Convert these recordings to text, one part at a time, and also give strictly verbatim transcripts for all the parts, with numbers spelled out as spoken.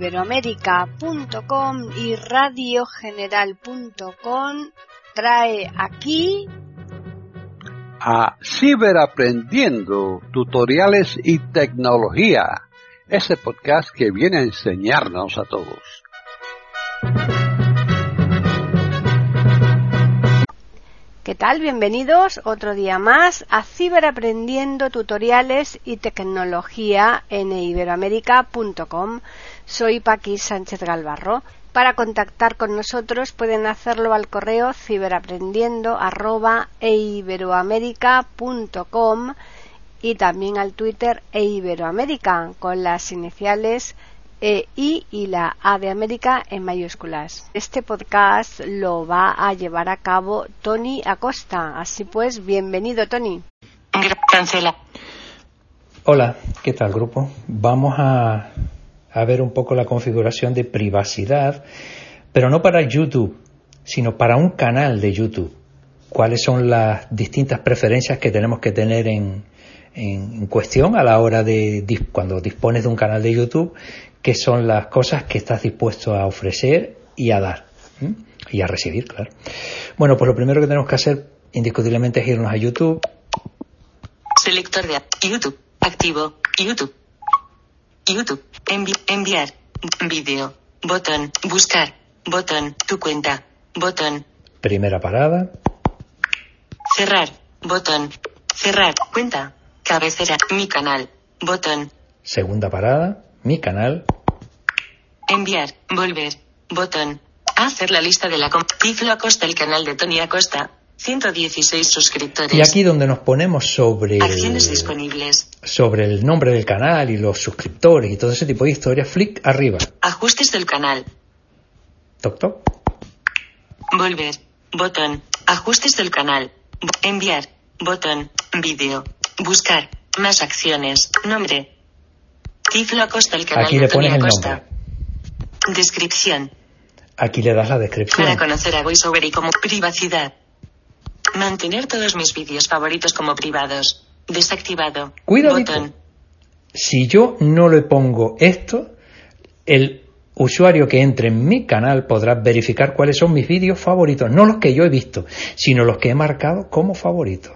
iberoamérica punto com y radio general punto com trae aquí a Ciberaprendiendo, tutoriales y tecnología, ese podcast que viene a enseñarnos a todos. ¿Qué tal? Bienvenidos otro día más a Ciberaprendiendo, tutoriales y tecnología en iberoamérica punto com. Soy Paqui Sánchez Galvarro. Para contactar con nosotros pueden hacerlo al correo ciberaprendiendo arroba iberoamérica punto com y también al Twitter eiberoamérica con las iniciales E I y la A de América en mayúsculas. Este podcast lo va a llevar a cabo Tony Acosta. Así pues, bienvenido, Tony. Cancela. Hola, ¿qué tal, grupo? Vamos a, a ver un poco la configuración de privacidad, pero no para YouTube, sino para un canal de YouTube. ¿Cuáles son las distintas preferencias que tenemos que tener en, en, en cuestión a la hora de cuando dispones de un canal de YouTube? ¿Qué son las cosas que estás dispuesto a ofrecer y a dar? ¿Mm? Y a recibir, claro. Bueno, pues lo primero que tenemos que hacer indiscutiblemente es irnos a YouTube. Selector de YouTube. Activo. YouTube. YouTube. Envi- enviar. Vídeo. Botón. Buscar. Botón. Tu cuenta. Botón. Primera parada. Cerrar. Botón. Cerrar. Cuenta. Cabecera. Mi canal. Botón. Segunda parada. Mi canal. Enviar. Volver. Botón. Hacer la lista de la com- Tiflo Acosta, el canal de Tony Acosta. ciento dieciséis suscriptores. Y aquí donde nos ponemos sobre Acciones el, disponibles. sobre el nombre del canal y los suscriptores y todo ese tipo de historias, flick arriba. Ajustes del canal. Toc, toc. Volver. Botón. Ajustes del canal. Enviar. Botón. Vídeo. Buscar. Más acciones. Nombre. Tiflo Acosta, el canal Aquí de le Tony pones el Acosta. nombre. Descripción. Aquí le das la descripción. Para conocer a VoiceOver y como privacidad. Mantener todos mis vídeos favoritos como privados. Desactivado. Cuidadito. Botón. Si yo no le pongo esto, el usuario que entre en mi canal podrá verificar cuáles son mis vídeos favoritos. No los que yo he visto, sino los que he marcado como favoritos.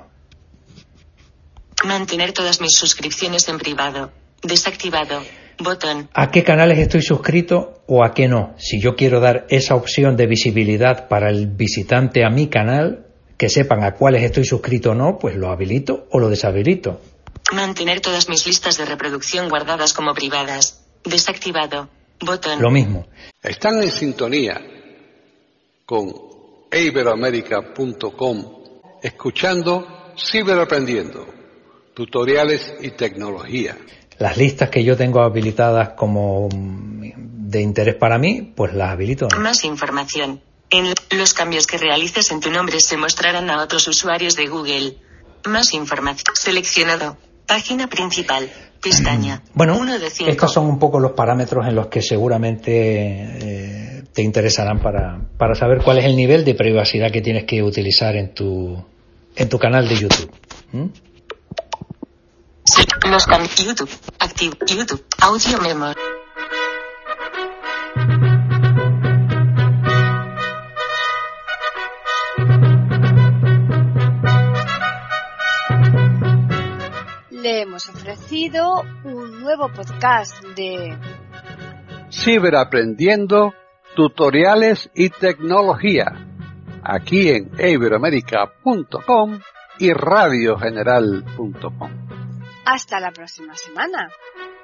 Mantener todas mis suscripciones en privado. Desactivado. Botón. ¿A qué canales estoy suscrito o a qué no? Si yo quiero dar esa opción de visibilidad para el visitante a mi canal, que sepan a cuáles estoy suscrito o no, pues lo habilito o lo deshabilito. Mantener todas mis listas de reproducción guardadas como privadas. Desactivado. Botón. Lo mismo. Están en sintonía con iberoamérica punto com, escuchando Ciberaprendiendo, tutoriales y tecnología. Las listas que yo tengo habilitadas como de interés para mí, pues las habilito. Más información. En los cambios que realices en tu nombre se mostrarán a otros usuarios de Google. Más información. Seleccionado. Página principal. Pestaña. Bueno, uno de cinco. Estos son un poco los parámetros en los que seguramente eh, te interesarán para, para saber cuál es el nivel de privacidad que tienes que utilizar en tu, en tu canal de YouTube. ¿Mm? Los cambios. YouTube. Activo. YouTube. Audio memo. Le hemos ofrecido un nuevo podcast de Ciberaprendiendo, tutoriales y tecnología, aquí en iberoamérica punto com y radio general punto com. Hasta la próxima semana.